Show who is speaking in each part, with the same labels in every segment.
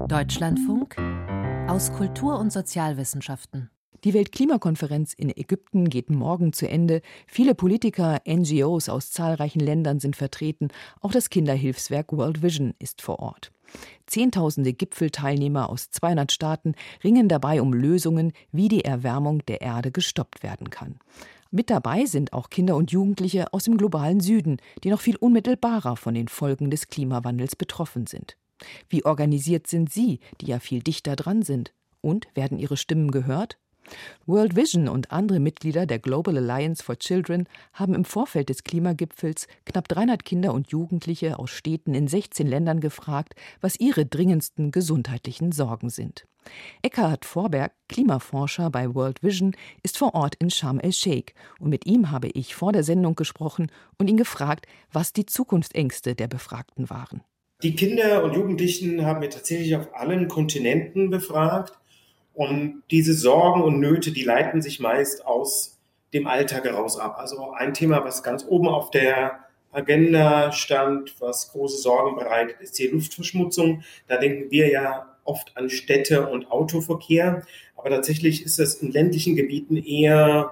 Speaker 1: Deutschlandfunk aus Kultur- und Sozialwissenschaften.
Speaker 2: Die Weltklimakonferenz in Ägypten geht morgen zu Ende. Viele Politiker, NGOs aus zahlreichen Ländern sind vertreten. Auch das Kinderhilfswerk World Vision ist vor Ort. Zehntausende Gipfelteilnehmer aus 200 Staaten ringen dabei um Lösungen, wie die Erwärmung der Erde gestoppt werden kann. Mit dabei sind auch Kinder und Jugendliche aus dem globalen Süden, die noch viel unmittelbarer von den Folgen des Klimawandels betroffen sind. Wie organisiert sind sie, die ja viel dichter dran sind? Und werden ihre Stimmen gehört? World Vision und andere Mitglieder der Global Alliance for Children haben im Vorfeld des Klimagipfels knapp 300 Kinder und Jugendliche aus Städten in 16 Ländern gefragt, was ihre dringendsten gesundheitlichen Sorgen sind. Eckhard Vorberg, Klimaforscher bei World Vision, ist vor Ort in Sharm el-Sheikh und mit ihm habe ich vor der Sendung gesprochen und ihn gefragt, was die Zukunftsängste der Befragten waren.
Speaker 3: Die Kinder und Jugendlichen haben wir tatsächlich auf allen Kontinenten befragt und diese Sorgen und Nöte, die leiten sich meist aus dem Alltag heraus ab. Also ein Thema, was ganz oben auf der Agenda stand, was große Sorgen bereitet, ist die Luftverschmutzung. Da denken wir ja oft an Städte und Autoverkehr, aber tatsächlich ist das in ländlichen Gebieten eher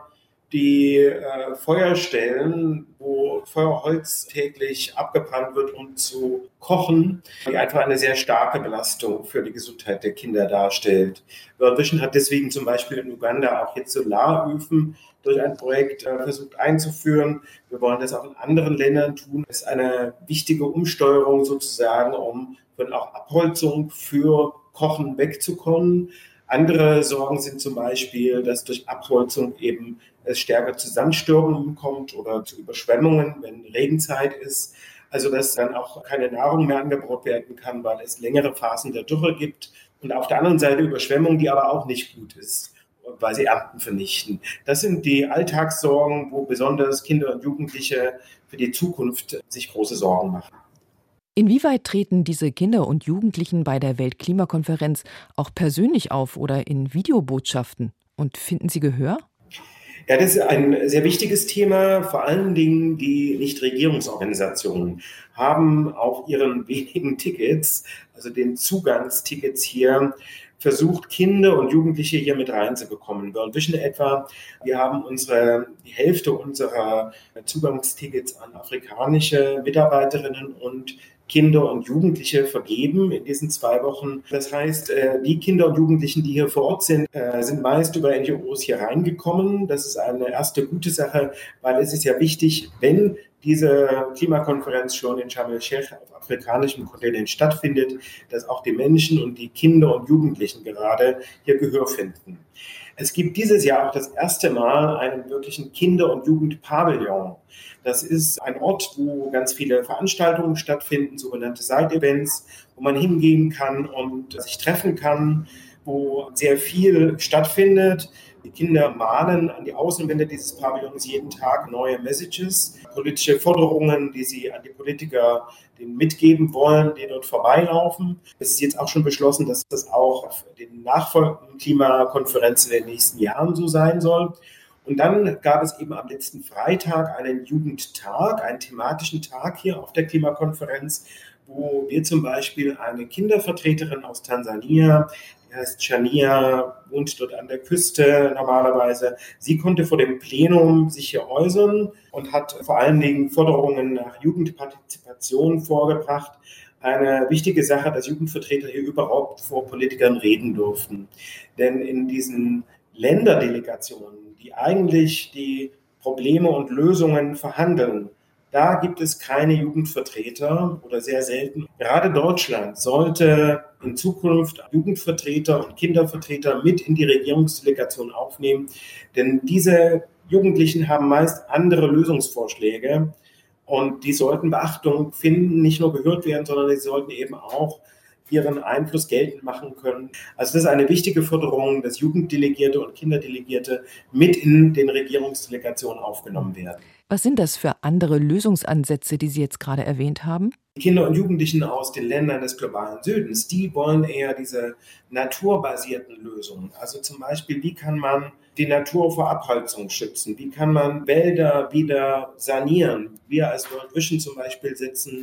Speaker 3: die Feuerstellen, wo Feuerholz täglich abgebrannt wird, um zu kochen, die einfach eine sehr starke Belastung für die Gesundheit der Kinder darstellt. World Vision hat deswegen zum Beispiel in Uganda auch jetzt Solaröfen durch ein Projekt versucht einzuführen. Wir wollen das auch in anderen Ländern tun. Das ist eine wichtige Umsteuerung sozusagen, um von auch Abholzung für Kochen wegzukommen. Andere Sorgen sind zum Beispiel, dass durch Abholzung eben es stärker zu Sandstürmen kommt oder zu Überschwemmungen, wenn Regenzeit ist. Also dass dann auch keine Nahrung mehr angebaut werden kann, weil es längere Phasen der Dürre gibt. Und auf der anderen Seite Überschwemmung, die aber auch nicht gut ist, weil sie Ernten vernichten. Das sind die Alltagssorgen, wo besonders Kinder und Jugendliche für die Zukunft sich große Sorgen machen.
Speaker 2: Inwieweit treten diese Kinder und Jugendlichen bei der Weltklimakonferenz auch persönlich auf oder in Videobotschaften? Und finden sie Gehör?
Speaker 3: Ja, das ist ein sehr wichtiges Thema. Vor allen Dingen die Nichtregierungsorganisationen haben auf ihren wenigen Tickets, also den Zugangstickets hier, versucht, Kinder und Jugendliche hier mit reinzubekommen. World Vision etwa, wir haben die Hälfte unserer Zugangstickets an afrikanische Mitarbeiterinnen und Kinder und Jugendliche vergeben in diesen 2 Wochen. Das heißt, die Kinder und Jugendlichen, die hier vor Ort sind, sind meist über NGOs hier reingekommen. Das ist eine erste gute Sache, weil es ist ja wichtig, wenn diese Klimakonferenz schon in Sharm el-Sheikh auf afrikanischem Kontinent stattfindet, dass auch die Menschen und die Kinder und Jugendlichen gerade hier Gehör finden. Es gibt dieses Jahr auch das erste Mal einen wirklichen Kinder- und Jugendpavillon. Das ist ein Ort, wo ganz viele Veranstaltungen stattfinden, sogenannte Side-Events, wo man hingehen kann und sich treffen kann, wo sehr viel stattfindet. Die Kinder mahnen an die Außenwände dieses Pavillons jeden Tag neue Messages, politische Forderungen, die sie an die Politiker denen mitgeben wollen, die dort vorbeilaufen. Es ist jetzt auch schon beschlossen, dass das auch auf den nachfolgenden Klimakonferenzen in den nächsten Jahren so sein soll. Und dann gab es eben am letzten Freitag einen Jugendtag, einen thematischen Tag hier auf der Klimakonferenz, wo wir zum Beispiel eine Kindervertreterin aus Tansania, die heißt Shania, wohnt dort an der Küste normalerweise. Sie konnte vor dem Plenum sich hier äußern und hat vor allen Dingen Forderungen nach Jugendpartizipation vorgebracht. Eine wichtige Sache, dass Jugendvertreter hier überhaupt vor Politikern reden durften. Denn in diesen Länderdelegationen, die eigentlich die Probleme und Lösungen verhandeln, da gibt es keine Jugendvertreter oder sehr selten. Gerade Deutschland sollte in Zukunft Jugendvertreter und Kindervertreter mit in die Regierungsdelegation aufnehmen, denn diese Jugendlichen haben meist andere Lösungsvorschläge und die sollten Beachtung finden, nicht nur gehört werden, sondern sie sollten eben auch ihren Einfluss geltend machen können. Also das ist eine wichtige Forderung, dass Jugenddelegierte und Kinderdelegierte mit in den Regierungsdelegationen aufgenommen werden.
Speaker 2: Was sind das für andere Lösungsansätze, die Sie jetzt gerade erwähnt haben?
Speaker 3: Die Kinder und Jugendlichen aus den Ländern des globalen Südens, die wollen eher diese naturbasierten Lösungen. Also zum Beispiel, wie kann man die Natur vor Abholzung schützen? Wie kann man Wälder wieder sanieren? Wir als World Vision zum Beispiel setzen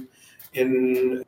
Speaker 3: in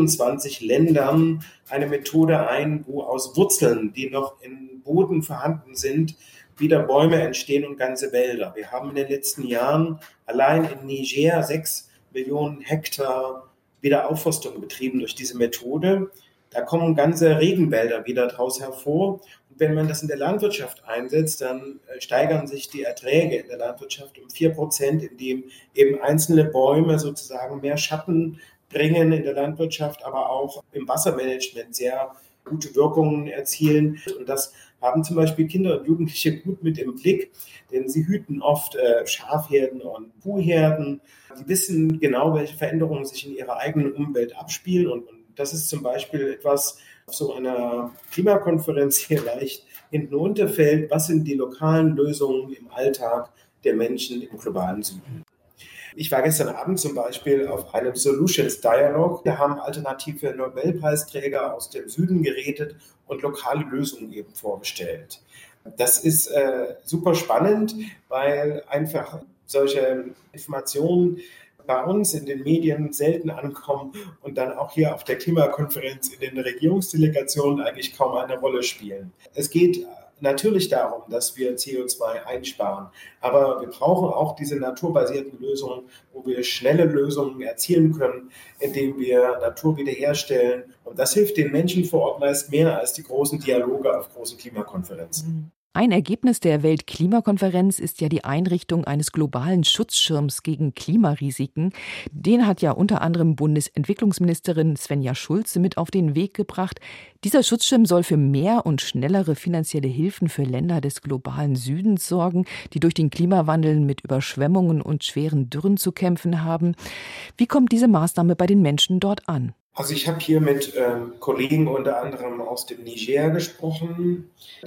Speaker 3: 28 Ländern eine Methode ein, wo aus Wurzeln, die noch im Boden vorhanden sind, wieder Bäume entstehen und ganze Wälder. Wir haben in den letzten Jahren allein in Niger 6 Millionen Hektar Wiederaufforstung betrieben durch diese Methode. Da kommen ganze Regenwälder wieder daraus hervor. Und wenn man das in der Landwirtschaft einsetzt, dann steigern sich die Erträge in der Landwirtschaft um 4%, indem eben einzelne Bäume sozusagen mehr Schatten bringen in der Landwirtschaft, aber auch im Wassermanagement sehr gute Wirkungen erzielen. Und das haben zum Beispiel Kinder und Jugendliche gut mit im Blick, denn sie hüten oft Schafherden und Kuhherden. Sie wissen genau, welche Veränderungen sich in ihrer eigenen Umwelt abspielen. Und das ist zum Beispiel etwas, auf so einer Klimakonferenz hier leicht hinten runterfällt. Was sind die lokalen Lösungen im Alltag der Menschen im globalen Süden? Ich war gestern Abend zum Beispiel auf einem Solutions Dialogue. Da haben alternative Nobelpreisträger aus dem Süden geredet und lokale Lösungen eben vorgestellt. Das ist super spannend, weil einfach solche Informationen bei uns in den Medien selten ankommen und dann auch hier auf der Klimakonferenz in den Regierungsdelegationen eigentlich kaum eine Rolle spielen. Es geht natürlich darum, dass wir CO2 einsparen, aber wir brauchen auch diese naturbasierten Lösungen, wo wir schnelle Lösungen erzielen können, indem wir Natur wiederherstellen. Und das hilft den Menschen vor Ort meist mehr als die großen Dialoge auf großen Klimakonferenzen.
Speaker 2: Ein Ergebnis der Weltklimakonferenz ist ja die Einrichtung eines globalen Schutzschirms gegen Klimarisiken. Den hat ja unter anderem Bundesentwicklungsministerin Svenja Schulze mit auf den Weg gebracht. Dieser Schutzschirm soll für mehr und schnellere finanzielle Hilfen für Länder des globalen Südens sorgen, die durch den Klimawandel mit Überschwemmungen und schweren Dürren zu kämpfen haben. Wie kommt diese Maßnahme bei den Menschen dort an?
Speaker 3: Also ich habe hier mit Kollegen unter anderem aus dem Niger gesprochen.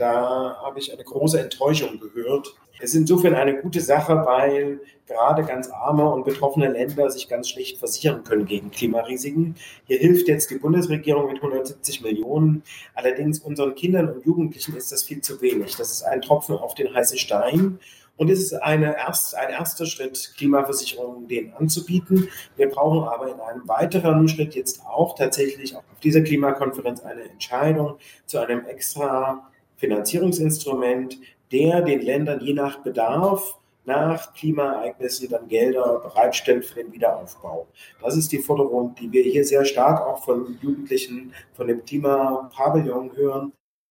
Speaker 3: Da habe ich eine große Enttäuschung gehört. Es ist insofern eine gute Sache, weil gerade ganz arme und betroffene Länder sich ganz schlecht versichern können gegen Klimarisiken. Hier hilft jetzt die Bundesregierung mit 170 Millionen. Allerdings unseren Kindern und Jugendlichen ist das viel zu wenig. Das ist ein Tropfen auf den heißen Stein. Und es ist ein erster Schritt, Klimaversicherungen denen anzubieten. Wir brauchen aber in einem weiteren Schritt jetzt auch tatsächlich auf dieser Klimakonferenz eine Entscheidung zu einem extra Finanzierungsinstrument, der den Ländern je nach Bedarf nach Klimaereignissen dann Gelder bereitstellt für den Wiederaufbau. Das ist die Forderung, die wir hier sehr stark auch von Jugendlichen, von dem Klimapavillon hören.